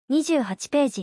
28ページ。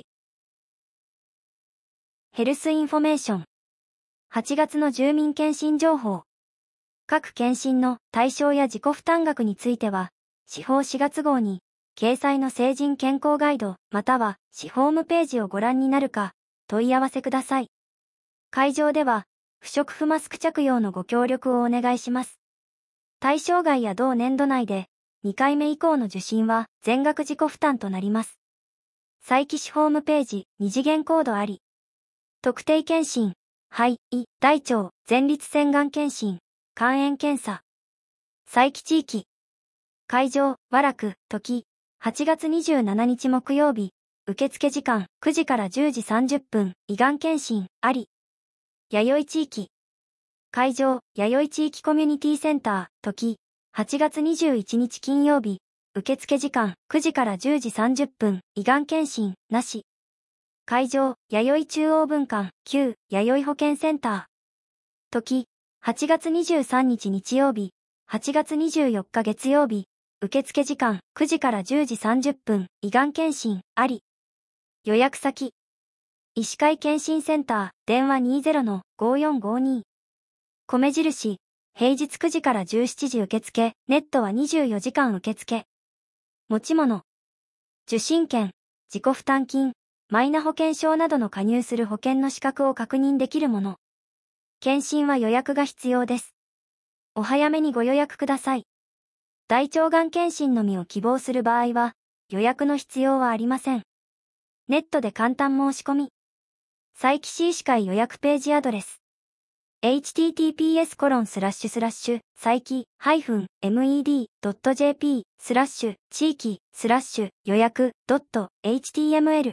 ヘルスインフォメーション。8月の住民検診情報。各検診の対象や自己負担額については、市報4月号に、掲載の成人健康ガイド、または市ホームページをご覧になるか、問い合わせください。会場では、不織布マスク着用のご協力をお願いします。対象外や同年度内で、2回目以降の受診は全額自己負担となります。佐伯市ホームページ、2次元コードあり。特定検診、肺、胃、大腸、前立腺がん検診、肝炎検査。佐伯地域。会場、和楽、時、8月27日木曜日、受付時間9時から10時30分、胃がん検診、あり。弥生地域。会場、弥生地域コミュニティセンター、時、8月21日金曜日、受付時間9時から10時30分、胃がん検診、なし。会場、弥生中央分館、旧、弥生保健センター。時、8月23日日曜日、8月24日月曜日、受付時間9時から10時30分、胃がん検診、あり。予約先。医師会検診センター、電話 20-5452。米印、平日9時から17時受付、ネットは24時間受付。持ち物。受診券、自己負担金、マイナ保険証などの加入する保険の資格を確認できるもの。検診は予約が必要です。お早めにご予約ください。大腸がん検診のみを希望する場合は、予約の必要はありません。ネットで簡単申し込み。佐伯市医師会予約ページアドレス。https:// 佐伯-med.jp/ 地域/予約 .html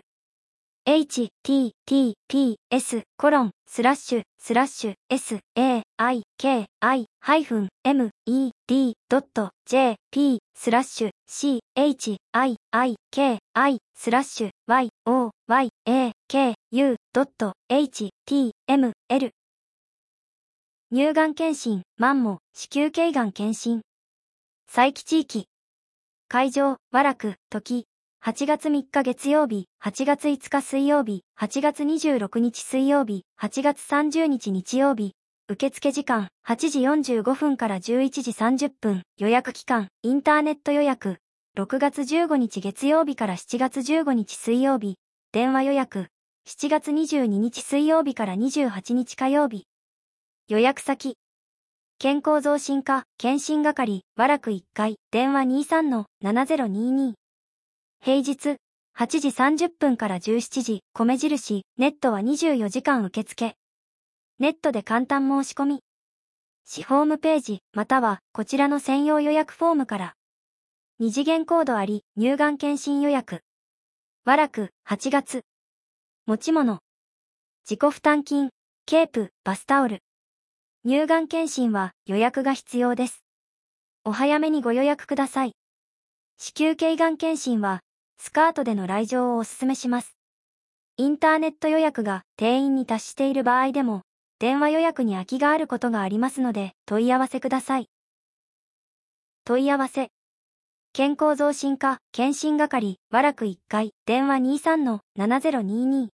https://saiki-med.jp/chisik-yoyaku.html 乳がん検診、マンモ、子宮頸がん検診。佐伯地域。会場、和楽、時。8月3日月曜日、8月5日水曜日、8月26日水曜日、8月30日日曜日。受付時間、8時45分から11時30分。予約期間、インターネット予約。6月15日月曜日から7月15日水曜日。電話予約。7月22日水曜日から28日火曜日。予約先。健康増進課、検診係、和楽1階、電話 23-7022。平日、8時30分から17時、米印、ネットは24時間受付。ネットで簡単申し込み。市ホームページ、または、こちらの専用予約フォームから。二次元コードあり、乳がん検診予約。和楽、8月。持ち物。自己負担金、ケープ、バスタオル。乳がん検診は予約が必要です。お早めにご予約ください。子宮頸がん検診は、スカートでの来場をお勧めします。インターネット予約が定員に達している場合でも、電話予約に空きがあることがありますので、問い合わせください。問い合わせ。健康増進課、検診係、和楽1階、電話 23-7022。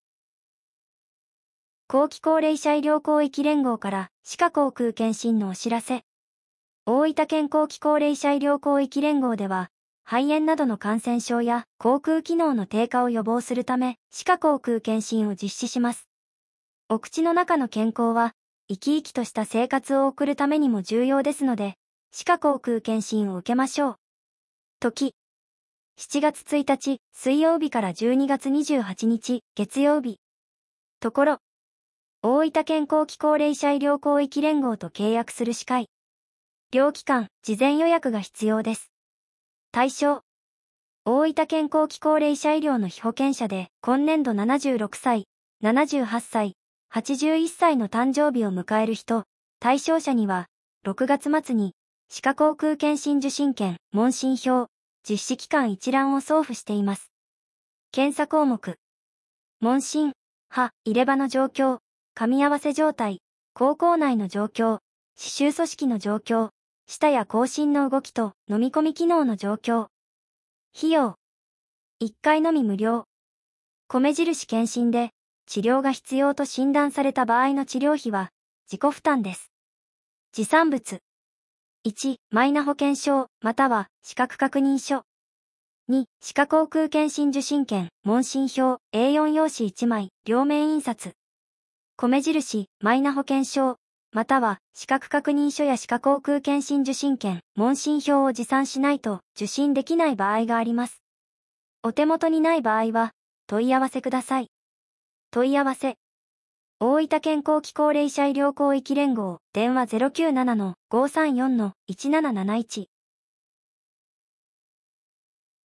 後期高齢者医療広域連合から、歯科口腔検診のお知らせ。大分県後期高齢者医療広域連合では、肺炎などの感染症や口腔機能の低下を予防するため、歯科口腔検診を実施します。お口の中の健康は、生き生きとした生活を送るためにも重要ですので、歯科口腔検診を受けましょう。時。7月1日、水曜日から12月28日、月曜日。ところ。大分県後期高齢者医療広域連合と契約する歯科医。両機関、事前予約が必要です。対象。大分県後期高齢者医療の被保険者で、今年度76歳、78歳、81歳の誕生日を迎える人、対象者には、6月末に、歯科口腔検診受診券、問診票、実施期間一覧を送付しています。検査項目。問診、歯、入れ歯の状況、噛み合わせ状態、口腔内の状況、歯周組織の状況、舌や口唇の動きと飲み込み機能の状況。費用。 1回のみ無料。米印検診で治療が必要と診断された場合の治療費は自己負担です。持参物。1、マイナ保険証、または資格確認書。2、歯科口腔検診受診券、問診票、A4 用紙1枚、両面印刷。米印、マイナ保険証、または資格確認書や歯科口腔検診受診券、問診票を持参しないと受診できない場合があります。お手元にない場合は、問い合わせください。問い合わせ。大分県後期高齢者医療広域連合、電話097-534-1771。